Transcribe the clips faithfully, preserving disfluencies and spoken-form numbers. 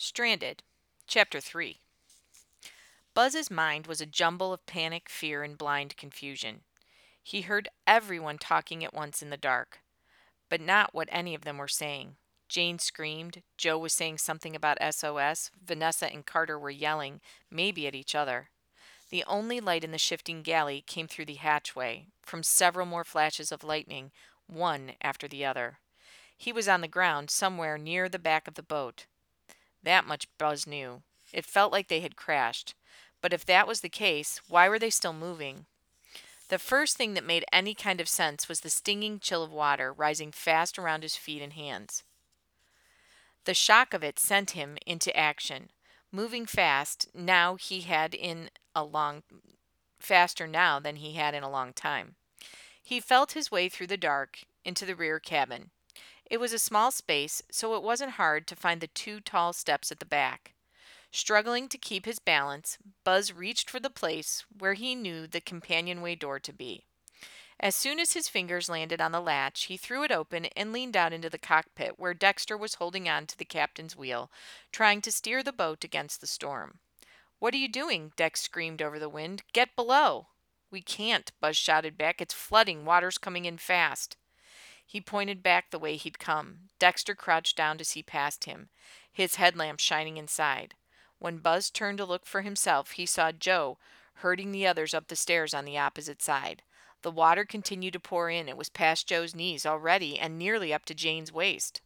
Stranded. Chapter three. Buzz's mind was a jumble of panic, fear, and blind confusion. He heard everyone talking at once in the dark, but not what any of them were saying. Jane screamed, Joe was saying something about S O S, Vanessa and Carter were yelling, maybe at each other. The only light in the shifting galley came through the hatchway, from several more flashes of lightning, one after the other. He was on the ground, somewhere near the back of the boat. That much Buzz knew. It felt like they had crashed. But if that was the case, why were they still moving? The first thing that made any kind of sense was the stinging chill of water rising fast around his feet and hands. The shock of it sent him into action, moving fast. Now he had in a long faster now than he had in a long time. He felt his way through the dark into the rear cabin. It was a small space, so it wasn't hard to find the two tall steps at the back. Struggling to keep his balance, Buzz reached for the place where he knew the companionway door to be. As soon as his fingers landed on the latch, he threw it open and leaned out into the cockpit where Dexter was holding on to the captain's wheel, trying to steer the boat against the storm. "What are you doing?" Dex screamed over the wind. "Get below!" "We can't," Buzz shouted back. "It's flooding. Water's coming in fast." He pointed back the way he'd come. Dexter crouched down to see past him, his headlamp shining inside. When Buzz turned to look for himself, he saw Joe herding the others up the stairs on the opposite side. The water continued to pour in. It was past Joe's knees already and nearly up to Jane's waist.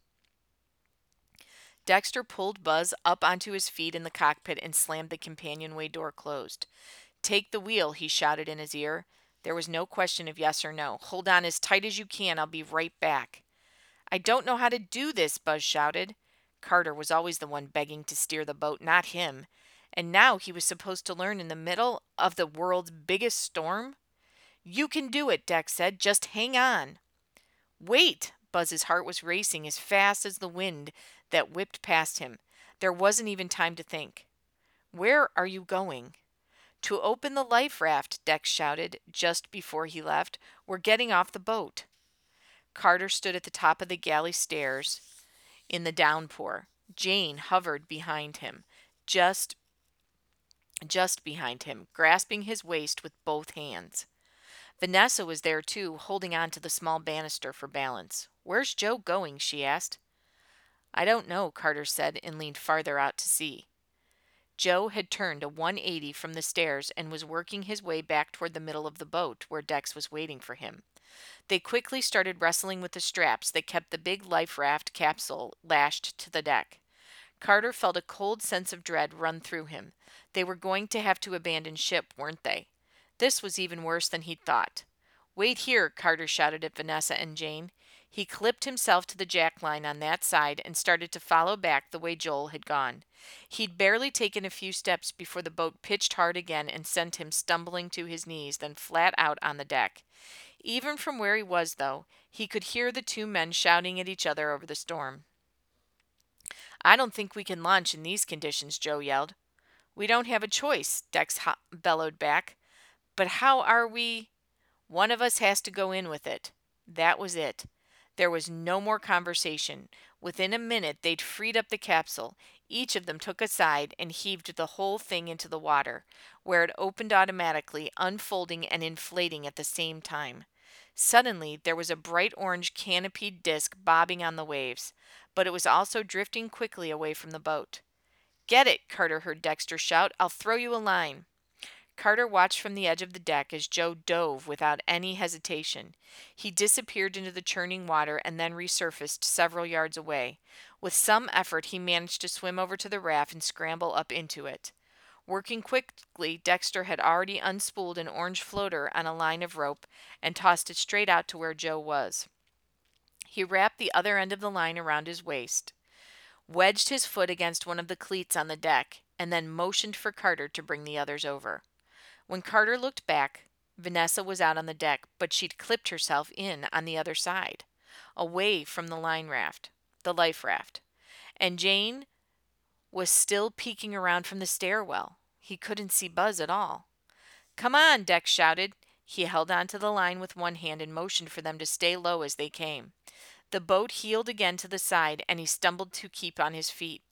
Dexter pulled Buzz up onto his feet in the cockpit and slammed the companionway door closed. "Take the wheel," he shouted in his ear. There was no question of yes or no. "Hold on as tight as you can. I'll be right back." "I don't know how to do this," Buzz shouted. Carter was always the one begging to steer the boat, not him. And now he was supposed to learn in the middle of the world's biggest storm? "You can do it," Dex said. "Just hang on." "Wait!" Buzz's heart was racing as fast as the wind that whipped past him. There wasn't even time to think. "Where are you going?" "To open the life raft," Dex shouted just before he left. "We're getting off the boat." Carter stood at the top of the galley stairs in the downpour. Jane hovered behind him, just just behind him, grasping his waist with both hands. Vanessa was there too, holding on to the small banister for balance. "Where's Joe going?" she asked. "I don't know," Carter said and leaned farther out to sea. Joe had turned a one eighty from the stairs and was working his way back toward the middle of the boat, where Dex was waiting for him. They quickly started wrestling with the straps that kept the big life raft capsule lashed to the deck. Carter felt a cold sense of dread run through him. They were going to have to abandon ship, weren't they? This was even worse than he'd thought. "Wait here," Carter shouted at Vanessa and Jane. He clipped himself to the jackline on that side and started to follow back the way Joel had gone. He'd barely taken a few steps before the boat pitched hard again and sent him stumbling to his knees, then flat out on the deck. Even from where he was, though, he could hear the two men shouting at each other over the storm. "I don't think we can launch in these conditions," Joe yelled. "We don't have a choice," Dex ho- bellowed back. "But how are we—" "One of us has to go in with it." That was it. There was no more conversation. Within a minute, they'd freed up the capsule. Each of them took a side and heaved the whole thing into the water, where it opened automatically, unfolding and inflating at the same time. Suddenly, there was a bright orange canopied disc bobbing on the waves, but it was also drifting quickly away from the boat. "Get it!" Carter heard Dexter shout. "I'll throw you a line." Carter watched from the edge of the deck as Joe dove without any hesitation. He disappeared into the churning water and then resurfaced several yards away. With some effort, he managed to swim over to the raft and scramble up into it. Working quickly, Dexter had already unspooled an orange floater on a line of rope and tossed it straight out to where Joe was. He wrapped the other end of the line around his waist, wedged his foot against one of the cleats on the deck, and then motioned for Carter to bring the others over. When Carter looked back, Vanessa was out on the deck, but she'd clipped herself in on the other side, away from the line raft, the life raft. And Jane was still peeking around from the stairwell. He couldn't see Buzz at all. "Come on," Dex shouted. He held onto the line with one hand and motioned for them to stay low as they came. The boat heeled again to the side, and he stumbled to keep on his feet.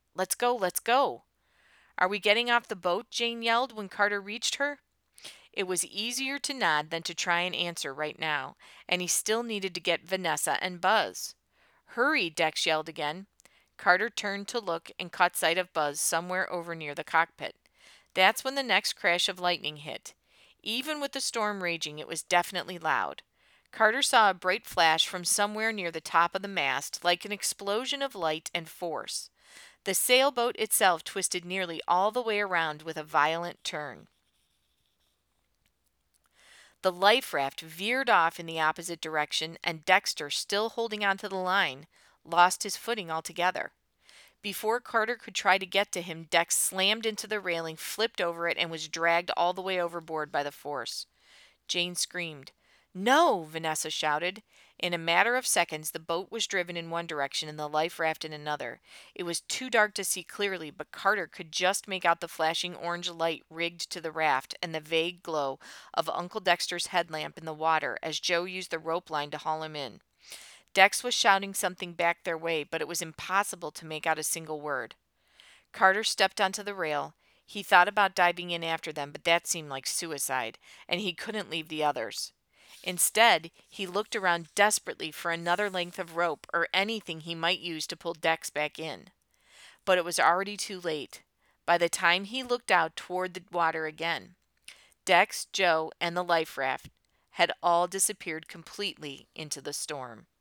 Let's go, let's go. Are we getting off the boat? Jane yelled when Carter reached her. It was easier to nod than to try and answer right now, and he still needed to get Vanessa and Buzz. Hurry, Dex yelled again. Carter turned to look and caught sight of Buzz somewhere over near the cockpit. That's when the next crash of lightning hit. Even with the storm raging, it was definitely loud. Carter saw a bright flash from somewhere near the top of the mast, like an explosion of light and force. The sailboat itself twisted nearly all the way around with a violent turn. The life raft veered off in the opposite direction, and Dexter, still holding onto the line, lost his footing altogether. Before Carter could try to get to him, Dex slammed into the railing, flipped over it, and was dragged all the way overboard by the force. Jane screamed. "No!" Vanessa shouted. In a matter of seconds, the boat was driven in one direction and the life raft in another. It was too dark to see clearly, but Carter could just make out the flashing orange light rigged to the raft and the vague glow of Uncle Dexter's headlamp in the water as Joe used the rope line to haul him in. Dex was shouting something back their way, but it was impossible to make out a single word. Carter stepped onto the rail. He thought about diving in after them, but that seemed like suicide, and he couldn't leave the others. Instead, he looked around desperately for another length of rope or anything he might use to pull Dex back in. But it was already too late. By the time he looked out toward the water again, Dex, Joe, and the life raft had all disappeared completely into the storm.